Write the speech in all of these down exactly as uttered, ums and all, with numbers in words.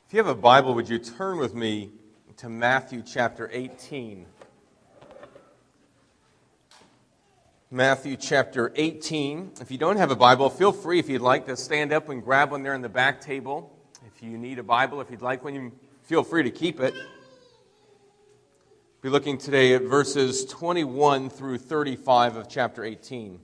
If you have a Bible, would you turn with me to Matthew chapter eighteen? Matthew chapter eighteen. If you don't have a Bible, feel free, if you'd like, to stand up and grab one there in the back table. If you need a Bible, if you'd like one, you feel free to keep it. We'll be looking today at verses twenty-one through thirty-five of chapter eighteen.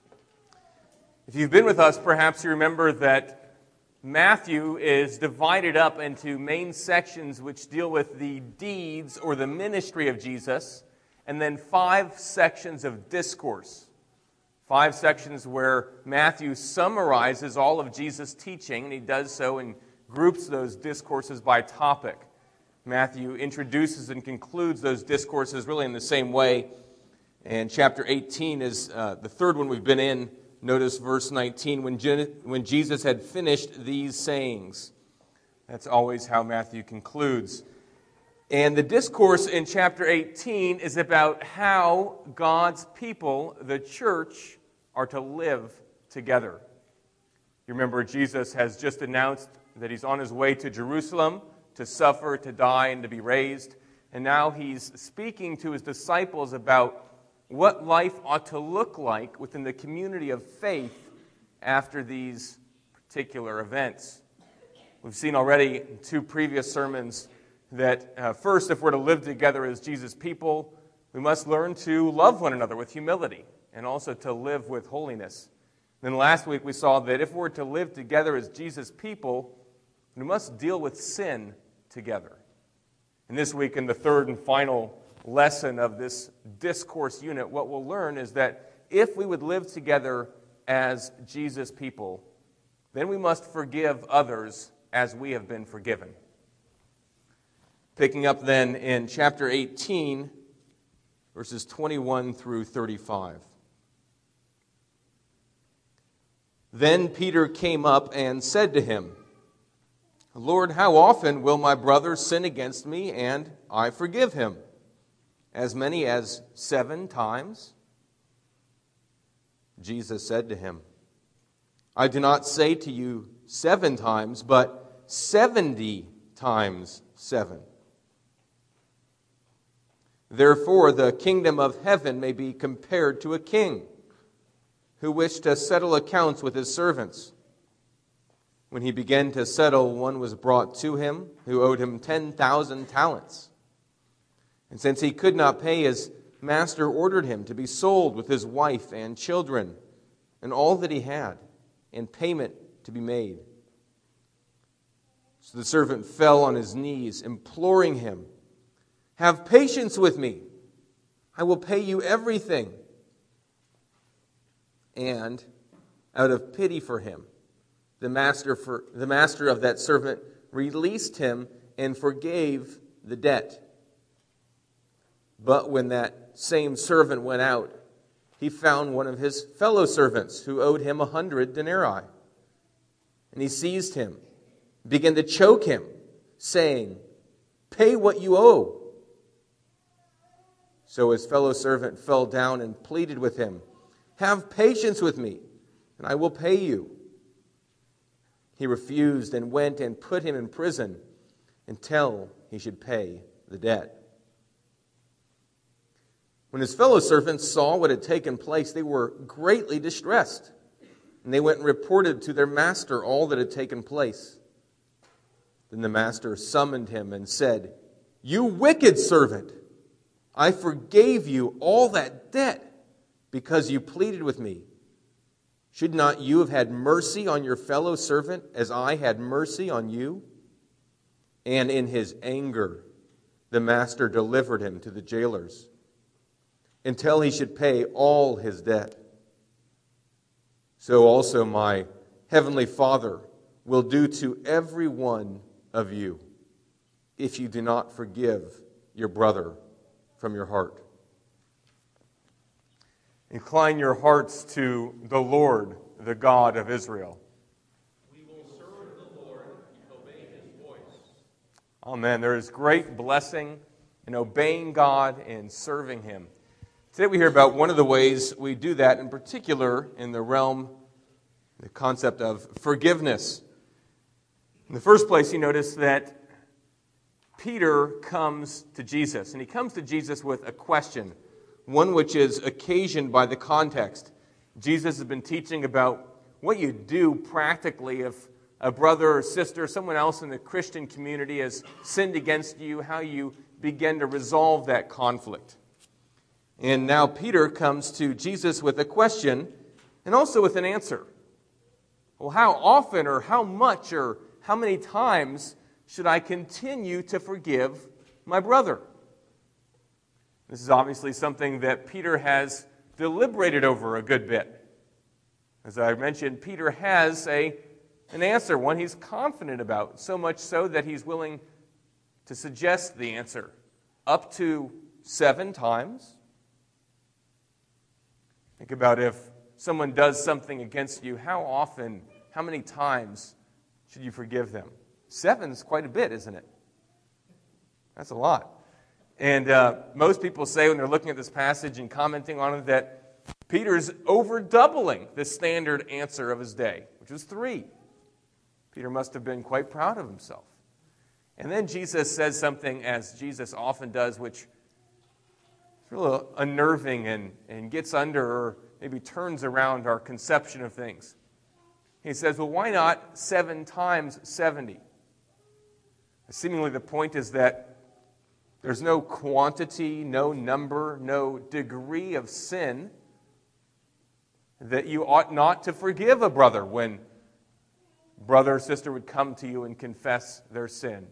If you've been with us, perhaps you remember that Matthew is divided up into main sections which deal with the deeds or the ministry of Jesus, and then five sections of discourse. Five sections where Matthew summarizes all of Jesus' teaching, and he does so and groups those discourses by topic. Matthew introduces and concludes those discourses really in the same way. And chapter eighteen is uh, the third one we've been in. Notice verse nineteen, when, Je- when Jesus had finished these sayings. That's always how Matthew concludes. And the discourse in chapter eighteen is about how God's people, the church, are to live together. You remember Jesus has just announced that he's on his way to Jerusalem to suffer, to die, and to be raised. And now he's speaking to his disciples about what life ought to look like within the community of faith after these particular events. We've seen already in two previous sermons that uh, first, if we're to live together as Jesus' people, we must learn to love one another with humility and also to live with holiness. Then last week we saw that if we're to live together as Jesus' people, we must deal with sin together. And this week, in the third and final lesson of this discourse unit, what we'll learn is that if we would live together as Jesus' people, then we must forgive others as we have been forgiven. Picking up then in chapter eighteen, verses twenty-one through thirty-five. Then Peter came up and said to him, "Lord, how often will my brother sin against me and I forgive him? As many as seven times?" Jesus said to him, "I do not say to you seven times, but seventy times seven. Therefore, the kingdom of heaven may be compared to a king who wished to settle accounts with his servants. When he began to settle, one was brought to him who owed him ten thousand talents. And since he could not pay, his master ordered him to be sold with his wife and children and all that he had, and payment to be made. So the servant fell on his knees, imploring him, 'Have patience with me. I will pay you everything.' And out of pity for him, the master for the master of that servant released him and forgave the debt. But when that same servant went out, he found one of his fellow servants who owed him a hundred denarii. And he seized him, began to choke him, saying, 'Pay what you owe.' So his fellow servant fell down and pleaded with him, 'Have patience with me, and I will pay you.' He refused and went and put him in prison until he should pay the debt. When his fellow servants saw what had taken place, they were greatly distressed, and they went and reported to their master all that had taken place. Then the master summoned him and said, 'You wicked servant, I forgave you all that debt because you pleaded with me. Should not you have had mercy on your fellow servant as I had mercy on you?' And in his anger, the master delivered him to the jailers until he should pay all his debt. So also my heavenly Father will do to every one of you if you do not forgive your brother from your heart." Incline your hearts to the Lord, the God of Israel. We will serve the Lord and obey his voice. Amen. There is great blessing in obeying God and serving him. Today we hear about one of the ways we do that, in particular in the realm, the concept of forgiveness. In the first place, you notice that Peter comes to Jesus, and he comes to Jesus with a question, one which is occasioned by the context. Jesus has been teaching about what you do practically if a brother or sister, someone else in the Christian community has sinned against you, how you begin to resolve that conflict. And now Peter comes to Jesus with a question and also with an answer. Well, how often or how much or how many times should I continue to forgive my brother? This is obviously something that Peter has deliberated over a good bit. As I mentioned, Peter has a, an answer, one he's confident about, so much so that he's willing to suggest the answer. Up to seven times. Think about if someone does something against you, how often, how many times should you forgive them? Seven's quite a bit, isn't it? That's a lot. And uh, most people say when they're looking at this passage and commenting on it that Peter's over doubling the standard answer of his day, which was three. Peter must have been quite proud of himself. And then Jesus says something, as Jesus often does, which is really unnerving and, and gets under or maybe turns around our conception of things. He says, well, why not seven times seventy? Seemingly the point is that there's no quantity, no number, no degree of sin that you ought not to forgive a brother when brother or sister would come to you and confess their sin.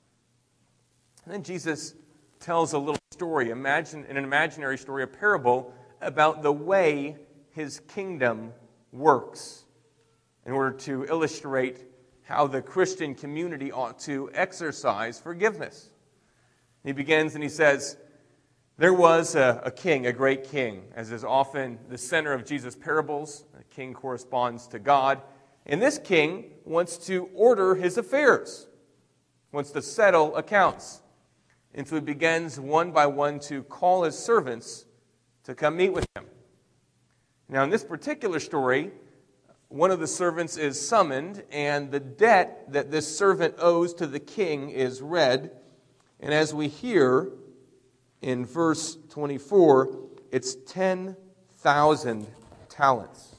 And then Jesus tells a little story, imagine an imaginary story, a parable about the way his kingdom works in order to illustrate how the Christian community ought to exercise forgiveness. He begins and he says, there was a, a king, a great king, as is often the center of Jesus' parables. A king corresponds to God. And this king wants to order his affairs, wants to settle accounts. And so he begins one by one to call his servants to come meet with him. Now, in this particular story, one of the servants is summoned, and the debt that this servant owes to the king is read. And as we hear in verse twenty-four, it's ten thousand talents.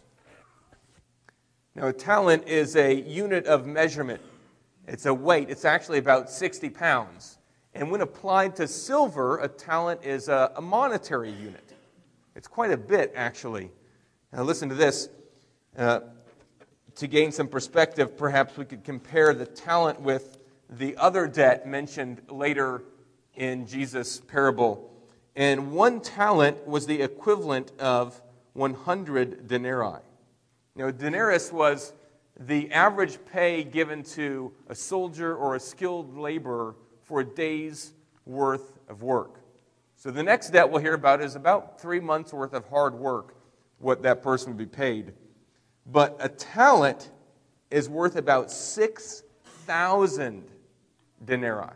Now, a talent is a unit of measurement. It's a weight. It's actually about sixty pounds. And when applied to silver, a talent is a, a monetary unit. It's quite a bit, actually. Now, listen to this. Uh, to gain some perspective, perhaps we could compare the talent with the other debt mentioned later in Jesus' parable. And one talent was the equivalent of one hundred denarii. Now, a denarius was the average pay given to a soldier or a skilled laborer for a day's worth of work. So the next debt we'll hear about is about three months' worth of hard work, what that person would be paid. But a talent is worth about six thousand denarii.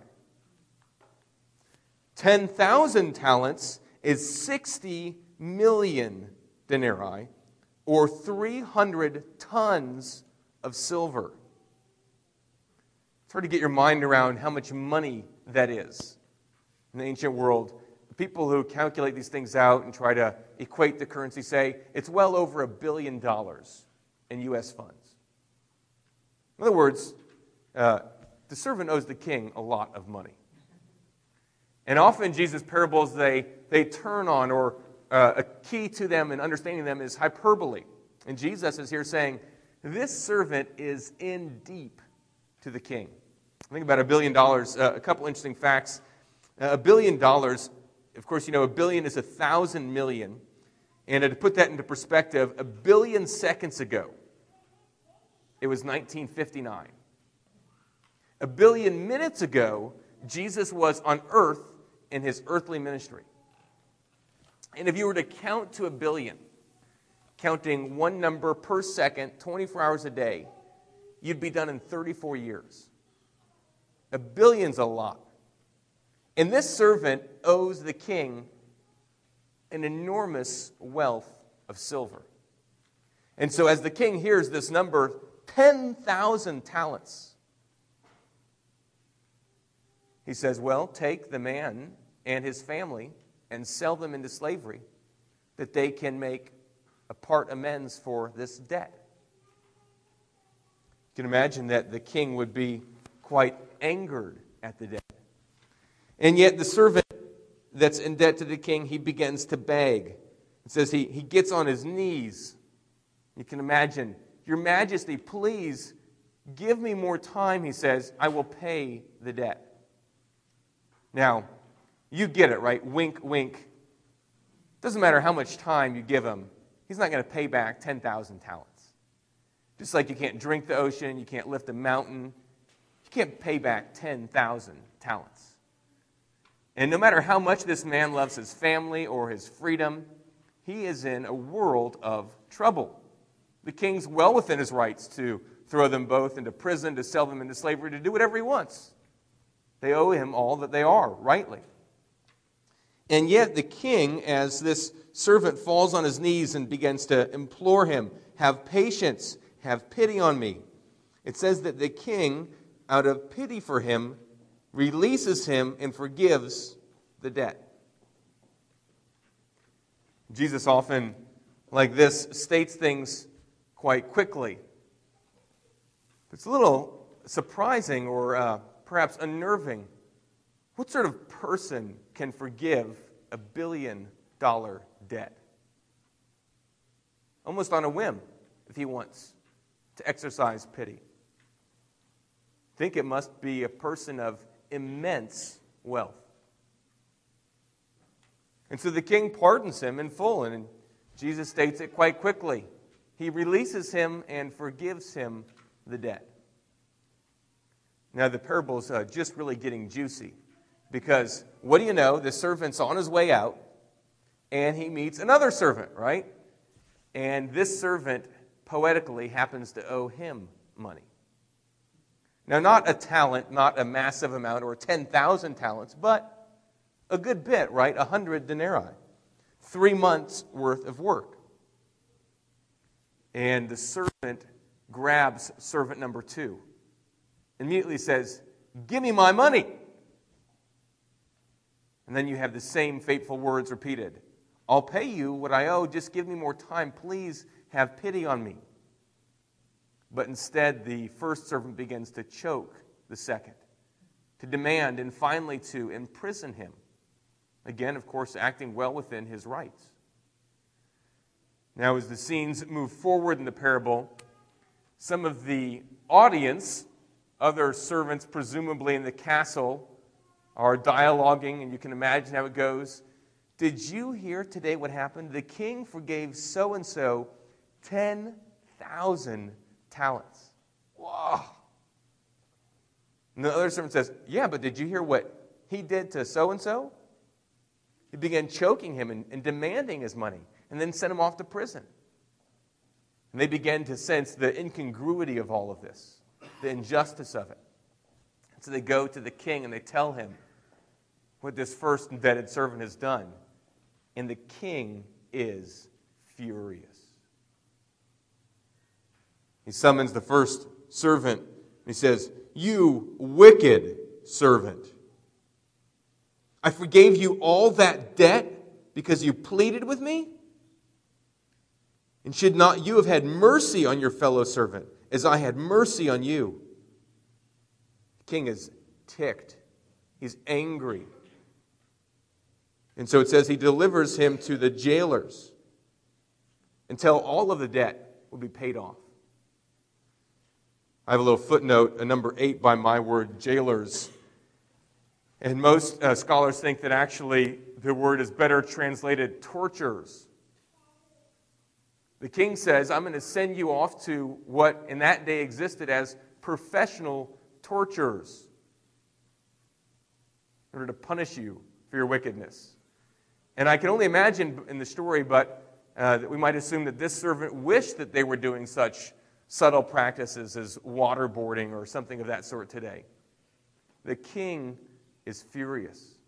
ten thousand talents is sixty million denarii, or three hundred tons of silver. It's hard to get your mind around how much money that is. In the ancient world, people who calculate these things out and try to equate the currency say it's well over a billion dollars in U S funds. In other words, uh, the servant owes the king a lot of money. And often Jesus' parables, they, they turn on, or uh, a key to them and understanding them is hyperbole. And Jesus is here saying, this servant is in deep to the king. Think about a billion dollars. Uh, a couple interesting facts. Uh, a billion dollars, of course, you know, a billion is a thousand million. And to put that into perspective, a billion seconds ago, it was nineteen fifty-nine. A billion minutes ago, Jesus was on earth in his earthly ministry. And if you were to count to a billion, counting one number per second, twenty-four hours a day, you'd be done in thirty-four years. A billion's a lot. And this servant owes the king an enormous wealth of silver. And so as the king hears this number, ten thousand talents, He says, well, take the man and his family and sell them into slavery, that they can make a part amends for this debt. You can imagine that the king would be quite angered at the debt. And yet the servant that's in debt to the king, he begins to beg. It says he, he gets on his knees. You can imagine, Your Majesty, please give me more time, he says. I will pay the debt. Now, you get it, right? Wink, wink. Doesn't matter how much time you give him, he's not going to pay back ten thousand talents. Just like you can't drink the ocean, you can't lift a mountain, you can't pay back ten thousand talents. And no matter how much this man loves his family or his freedom, he is in a world of trouble. The king's well within his rights to throw them both into prison, to sell them into slavery, to do whatever he wants. They owe him all that they are, rightly. And yet the king, as this servant falls on his knees and begins to implore him, have patience, have pity on me. It says that the king, out of pity for him, releases him and forgives the debt. Jesus often, like this, states things quite quickly. It's a little surprising or uh, perhaps unnerving. What sort of person can forgive a billion dollar debt? Almost on a whim, if he wants to exercise pity. I think it must be a person of immense wealth. And so the king pardons him in full, and Jesus states it quite quickly. He releases him and forgives him the debt. Now the parable is uh, just really getting juicy, because what do you know? The servant's on his way out, and he meets another servant, right? And this servant, poetically, happens to owe him money. Now, not a talent, not a massive amount, or ten thousand talents, but a good bit, right? A hundred denarii. Three months' worth of work. And the servant grabs servant number two. Immediately says, "Give me my money." And then you have the same fateful words repeated. "I'll pay you what I owe, just give me more time. Please have pity on me." But instead, the first servant begins to choke the second, to demand, and finally to imprison him. Again, of course, acting well within his rights. Now, as the scenes move forward in the parable, some of the audience, other servants presumably in the castle, are dialoguing, and you can imagine how it goes. "Did you hear today what happened? The king forgave so-and-so ten thousand talents." Whoa. And the other servant says, "Yeah, but did you hear what he did to so-and-so? He began choking him and, and demanding his money, and then sent him off to prison." And they began to sense the incongruity of all of this, the injustice of it. And so they go to the king and they tell him what this first indebted servant has done. And the king is furious. He summons the first servant and he says, "You wicked servant. I forgave you all that debt because you pleaded with me? And should not you have had mercy on your fellow servant as I had mercy on you?" The king is ticked. He's angry. And so it says he delivers him to the jailers until all of the debt will be paid off. I have a little footnote, a number eight by my word, jailers. And most uh, scholars think that actually the word is better translated torturers. The king says, "I'm going to send you off to what in that day existed as professional torturers in order to punish you for your wickedness." And I can only imagine in the story, but uh, that we might assume that this servant wished that they were doing such subtle practices as waterboarding or something of that sort today. The king is furious.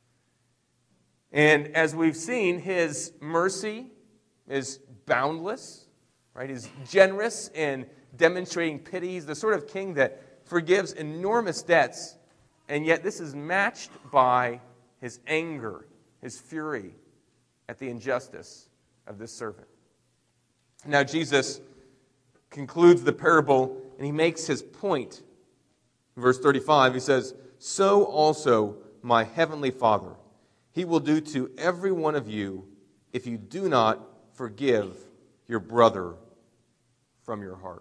And as we've seen, his mercy is boundless, right? He's generous in demonstrating pity. He's the sort of king that forgives enormous debts And yet this is matched by his anger, his fury at the injustice of this servant. Now Jesus concludes the parable and he makes his point. In verse thirty-five, he says, "So also my heavenly Father, he will do to every one of you if you do not forgive your brother from your heart."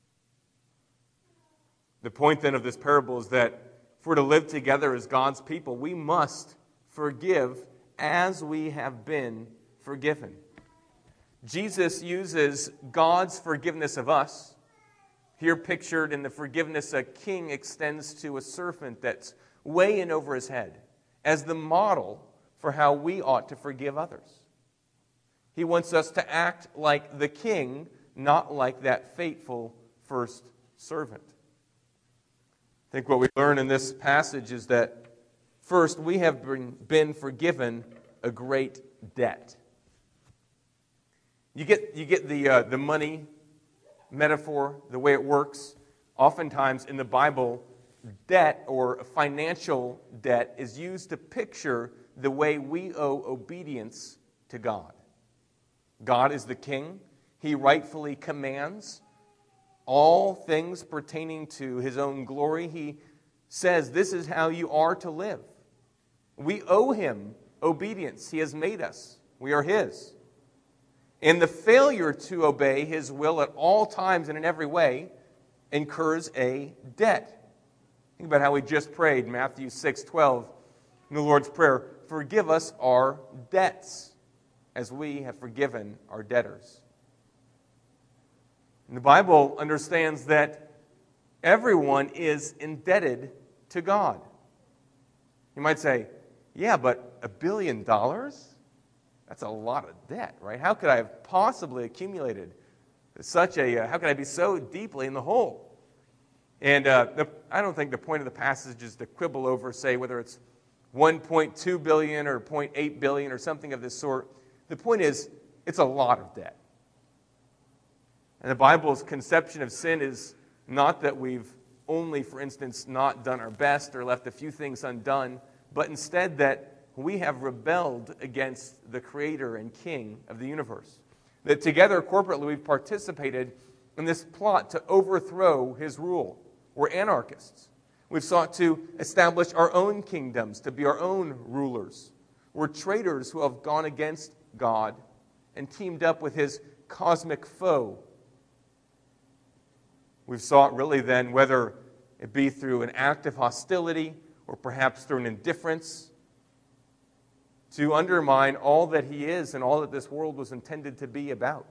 The point then of this parable is that if we're to live together as God's people, we must forgive as we have been forgiven. Jesus uses God's forgiveness of us, here pictured in the forgiveness a king extends to a servant that's way in over his head, as the model for how we ought to forgive others. He wants us to act like the king, not like that fateful first servant. I think what we learn in this passage is that, first, we have been, been forgiven a great debt. You get, you get the, uh, the money metaphor, the way it works. Oftentimes in the Bible, debt or financial debt is used to picture the way we owe obedience to God. God is the king. He rightfully commands all things pertaining to his own glory. He says, this is how you are to live. We owe him obedience. He has made us. We are his. And the failure to obey his will at all times and in every way incurs a debt. Think about how we just prayed, Matthew six twelve, in the Lord's Prayer, "Forgive us our debts, as we have forgiven our debtors." And the Bible understands that everyone is indebted to God. You might say, yeah, but a billion dollars? That's a lot of debt, right? How could I have possibly accumulated such a, uh, how could I be so deeply in the hole? And uh, the, I don't think the point of the passage is to quibble over, say, whether it's one point two billion dollars or zero point eight billion dollars or something of this sort. The point is, it's a lot of debt. And the Bible's conception of sin is not that we've only, for instance, not done our best or left a few things undone, but instead that we have rebelled against the Creator and King of the universe. That together, corporately, we've participated in this plot to overthrow his rule. We're anarchists. We've sought to establish our own kingdoms, to be our own rulers. We're traitors who have gone against God and teamed up with his cosmic foe. We've sought really then, whether it be through an act of hostility or perhaps through an indifference, to undermine all that he is and all that this world was intended to be about.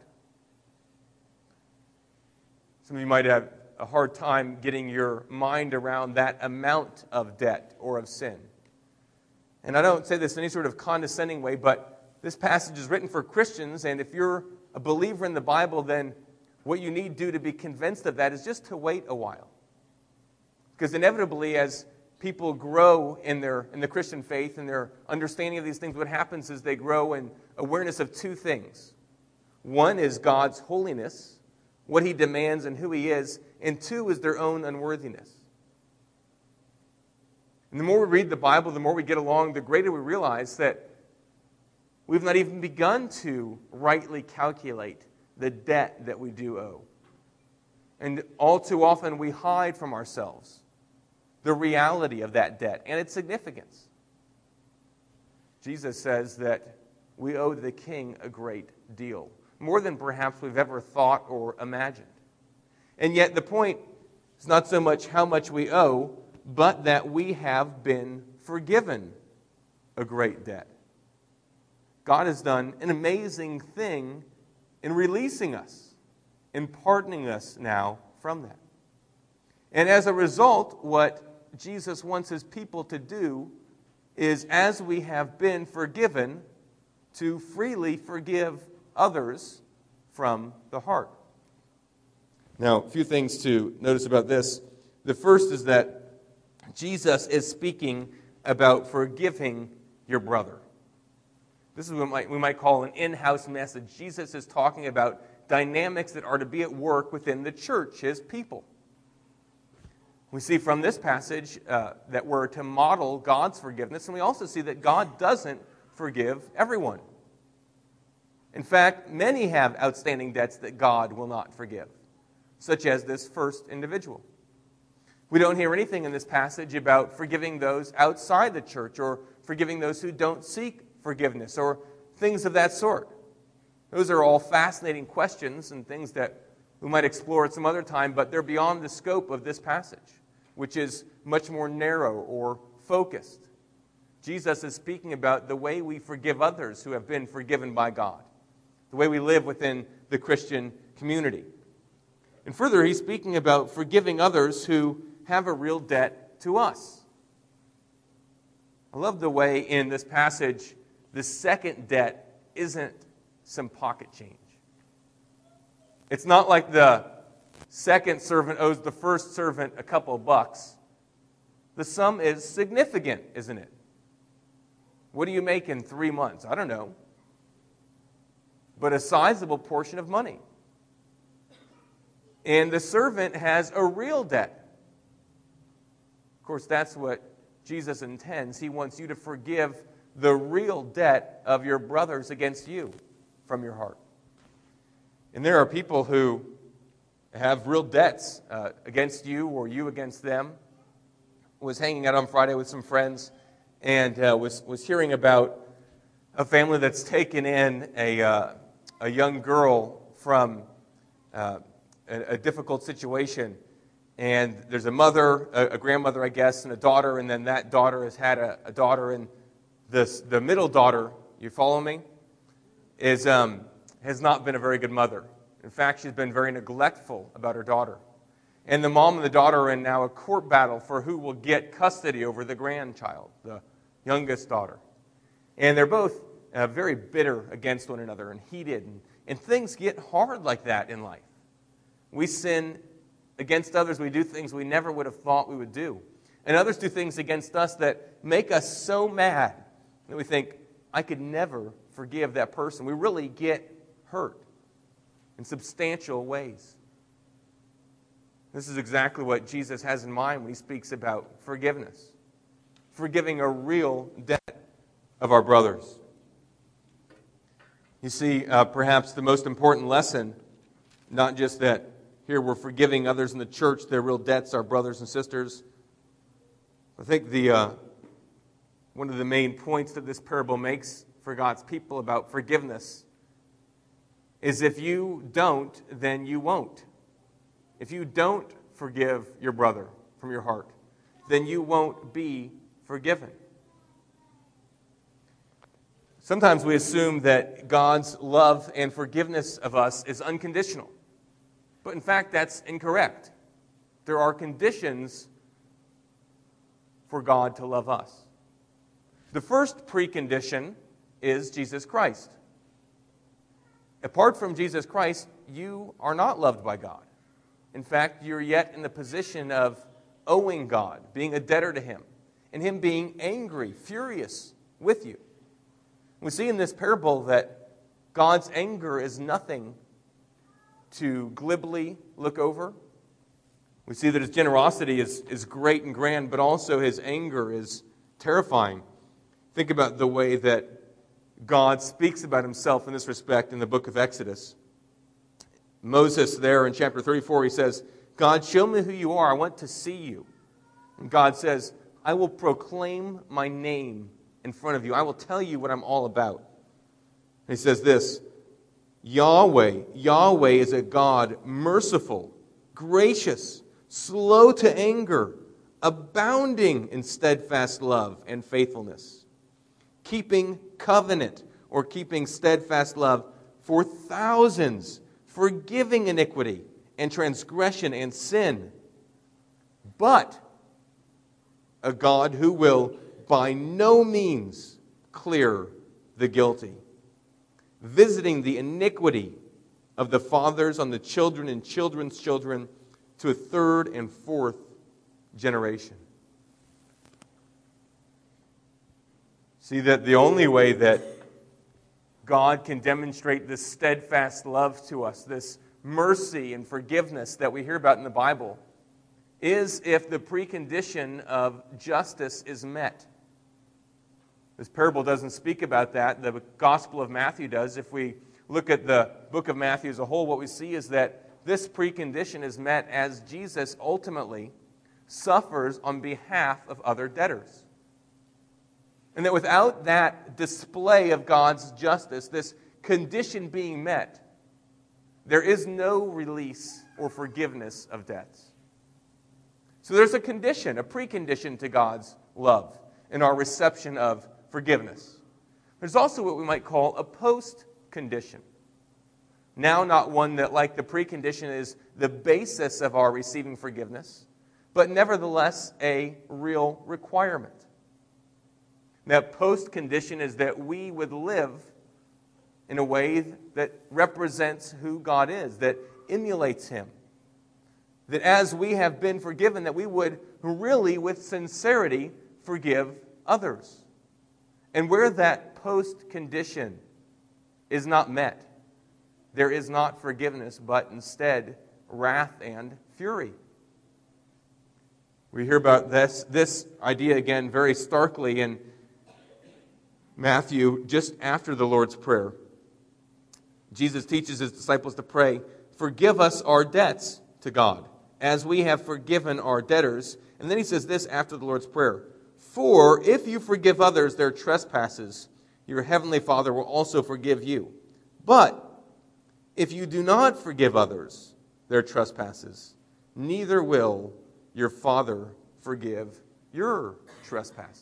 Some of you might have a hard time getting your mind around that amount of debt or of sin. And I don't say this in any sort of condescending way, but this passage is written for Christians, and if you're a believer in the Bible, then what you need to do to be convinced of that is just to wait a while. Because inevitably, as people grow in their in the Christian faith and their understanding of these things, what happens is they grow in awareness of two things. One is God's holiness, what he demands and who he is, and two is their own unworthiness. And the more we read the Bible, the more we get along, the greater we realize that we've not even begun to rightly calculate the debt that we do owe. And all too often we hide from ourselves the reality of that debt and its significance. Jesus says that we owe the King a great deal, more than perhaps we've ever thought or imagined. And yet the point is not so much how much we owe, but that we have been forgiven a great debt. God has done an amazing thing in releasing us, in pardoning us now from that. And as a result, what Jesus wants his people to do is, as we have been forgiven, to freely forgive others from the heart. Now, a few things to notice about this. The first is that Jesus is speaking about forgiving your brother. This is what we might, we might call an in-house message. Jesus is talking about dynamics that are to be at work within the church, his people. We see from this passage uh, that we're to model God's forgiveness, and we also see that God doesn't forgive everyone. In fact, many have outstanding debts that God will not forgive, such as this first individual. We don't hear anything in this passage about forgiving those outside the church or forgiving those who don't seek forgiveness or things of that sort. Those are all fascinating questions and things that we might explore at some other time, but they're beyond the scope of this passage, which is much more narrow or focused. Jesus is speaking about the way we forgive others who have been forgiven by God, the way we live within the Christian community. And further, he's speaking about forgiving others who have a real debt to us. I love the way in this passage the second debt isn't some pocket change. It's not like the second servant owes the first servant a couple of bucks. The sum is significant, isn't it? What do you make in three months? I don't know. But a sizable portion of money. And the servant has a real debt. Of course, that's what Jesus intends. He wants you to forgive the real debt of your brothers against you from your heart. And there are people who have real debts uh, against you or you against them. I was hanging out on Friday with some friends and uh, was, was hearing about a family that's taken in a, uh, a young girl from uh, a, a difficult situation. And there's a mother, a, a grandmother, I guess, and a daughter, and then that daughter has had a, a daughter, and this, the middle daughter, you follow me, is um, has not been a very good mother. In fact, she's been very neglectful about her daughter. And the mom and the daughter are in now a court battle for who will get custody over the grandchild, the youngest daughter. And they're both uh, very bitter against one another and heated. And, and things get hard like that in life. We sin against others. We do things we never would have thought we would do. And others do things against us that make us so mad that we think, I could never forgive that person. We really get hurt in substantial ways. This is exactly what Jesus has in mind when he speaks about forgiveness. Forgiving a real debt of our brothers. You see, uh, perhaps the most important lesson, not just that here we're forgiving others in the church, their real debts, our brothers and sisters. I think the uh, one of the main points that this parable makes for God's people about forgiveness is if you don't, then you won't. If you don't forgive your brother from your heart, then you won't be forgiven. Sometimes we assume that God's love and forgiveness of us is unconditional. But in fact, that's incorrect. There are conditions for God to love us. The first precondition is Jesus Christ. Apart from Jesus Christ, you are not loved by God. In fact, you're yet in the position of owing God, being a debtor to Him, and Him being angry, furious with you. We see in this parable that God's anger is nothing to glibly look over. We see that His generosity is, is great and grand, but also His anger is terrifying. Think about the way that God speaks about Himself in this respect in the book of Exodus. Moses there in chapter thirty-four, he says, God, show me who you are. I want to see you. And God says, I will proclaim my name in front of you. I will tell you what I'm all about. And he says this, Yahweh, Yahweh is a God merciful, gracious, slow to anger, abounding in steadfast love and faithfulness, keeping covenant or keeping steadfast love for thousands, forgiving iniquity and transgression and sin, but a God who will by no means clear the guilty, visiting the iniquity of the fathers on the children and children's children to a third and fourth generation. See that the only way that God can demonstrate this steadfast love to us, this mercy and forgiveness that we hear about in the Bible, is if the precondition of justice is met. This parable doesn't speak about that. The Gospel of Matthew does. If we look at the book of Matthew as a whole, what we see is that this precondition is met as Jesus ultimately suffers on behalf of other debtors. And that without that display of God's justice, this condition being met, there is no release or forgiveness of debts. So there's a condition, a precondition to God's love in our reception of forgiveness. There's also what we might call a post-condition. Now not one that, like the precondition, is the basis of our receiving forgiveness, but nevertheless a real requirement. That post-condition is that we would live in a way that represents who God is, that emulates Him. That as we have been forgiven, that we would really, with sincerity, forgive others. And where that post-condition is not met, there is not forgiveness, but instead wrath and fury. We hear about this, this idea again very starkly in Matthew just after the Lord's Prayer. Jesus teaches His disciples to pray, "Forgive us our debts to God, as we have forgiven our debtors." And then He says this after the Lord's Prayer, "For if you forgive others their trespasses, your heavenly Father will also forgive you. But if you do not forgive others their trespasses, neither will your Father forgive your trespasses."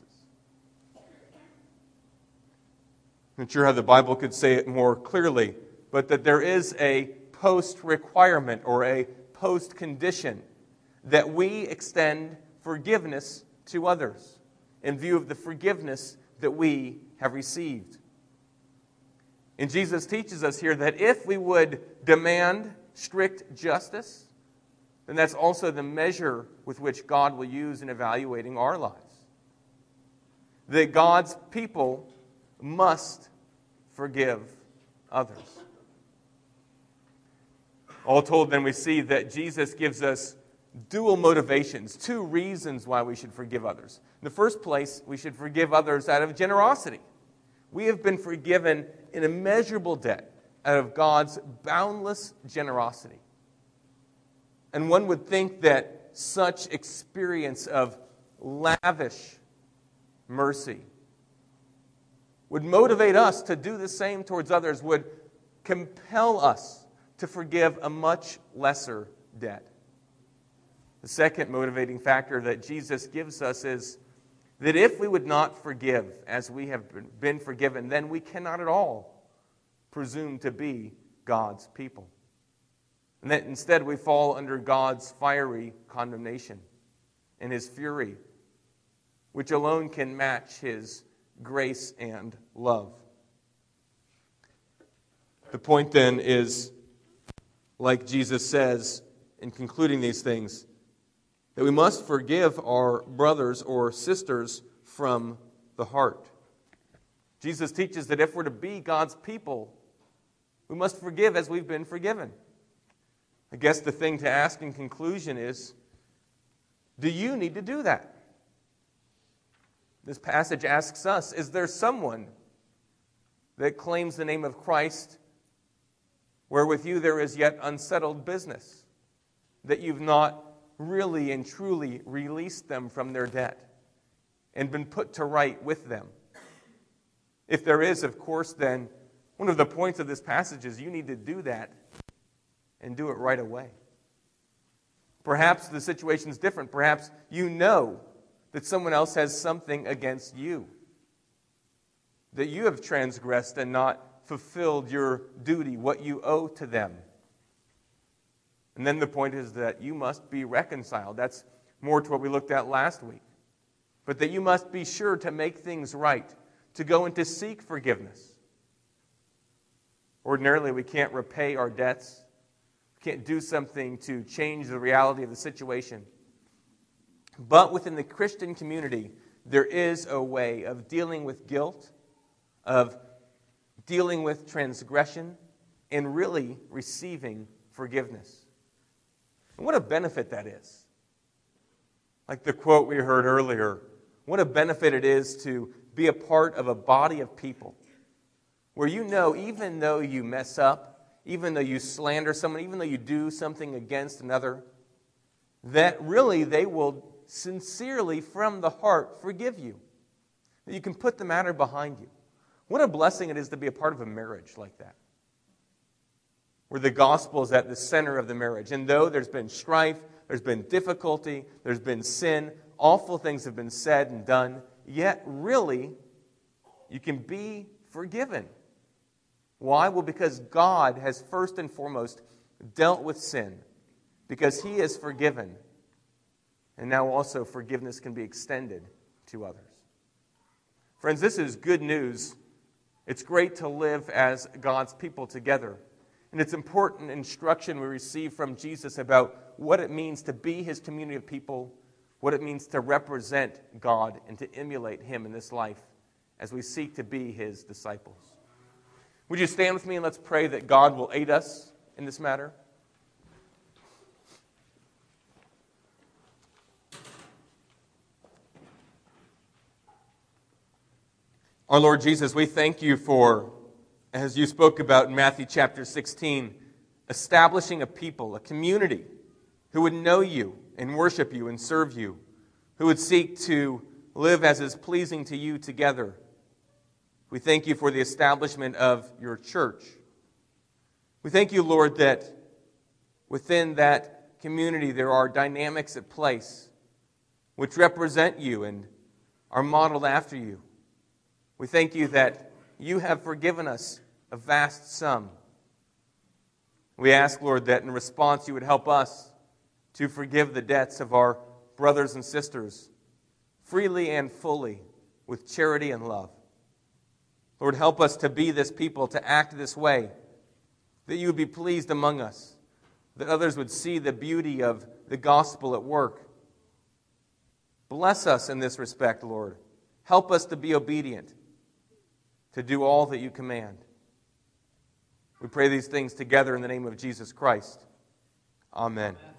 I'm not sure how the Bible could say it more clearly, but that there is a post-requirement or a post-condition that we extend forgiveness to others in view of the forgiveness that we have received. And Jesus teaches us here that if we would demand strict justice, then that's also the measure with which God will use in evaluating our lives. That God's people must forgive others. All told, then, we see that Jesus gives us dual motivations, two reasons why we should forgive others. In the first place, we should forgive others out of generosity. We have been forgiven an immeasurable debt out of God's boundless generosity. And one would think that such experience of lavish mercy would motivate us to do the same towards others, would compel us to forgive a much lesser debt. The second motivating factor that Jesus gives us is that if we would not forgive as we have been forgiven, then we cannot at all presume to be God's people. And that instead we fall under God's fiery condemnation and His fury, which alone can match His grace and love. The point then is, like Jesus says in concluding these things, that we must forgive our brothers or sisters from the heart. Jesus teaches that if we're to be God's people, we must forgive as we've been forgiven. I guess the thing to ask in conclusion is, do you need to do that? This passage asks us, is there someone that claims the name of Christ where with you there is yet unsettled business, that you've not really and truly released them from their debt and been put to right with them? If there is, of course, then one of the points of this passage is you need to do that and do it right away. Perhaps the situation is different. Perhaps you know that someone else has something against you, that you have transgressed and not fulfilled your duty, what you owe to them. And then the point is that you must be reconciled. That's more to what we looked at last week. But that you must be sure to make things right, to go and to seek forgiveness. Ordinarily, we can't repay our debts. We can't do something to change the reality of the situation. But within the Christian community, there is a way of dealing with guilt, of dealing with transgression, and really receiving forgiveness. And what a benefit that is. Like the quote we heard earlier, what a benefit it is to be a part of a body of people where you know even though you mess up, even though you slander someone, even though you do something against another, that really they will sincerely from the heart forgive you. That you can put the matter behind you. What a blessing it is to be a part of a marriage like that, where the gospel is at the center of the marriage. And though there's been strife, there's been difficulty, there's been sin, awful things have been said and done, yet really you can be forgiven. Why? Well, because God has first and foremost dealt with sin, because He is forgiven. And now also forgiveness can be extended to others. Friends, this is good news. It's great to live as God's people together. And it's important instruction we receive from Jesus about what it means to be His community of people, what it means to represent God and to emulate Him in this life as we seek to be His disciples. Would you stand with me and let's pray that God will aid us in this matter? Our Lord Jesus, we thank You for, as You spoke about in Matthew chapter sixteen, establishing a people, a community who would know You and worship You and serve You, who would seek to live as is pleasing to You together. We thank You for the establishment of Your church. We thank You, Lord, that within that community there are dynamics at place which represent You and are modeled after You. We thank You that You have forgiven us a vast sum. We ask, Lord, that in response You would help us to forgive the debts of our brothers and sisters freely and fully with charity and love. Lord, help us to be this people, to act this way, that You would be pleased among us, that others would see the beauty of the gospel at work. Bless us in this respect, Lord. Help us to be obedient, to do all that You command. We pray these things together in the name of Jesus Christ. Amen.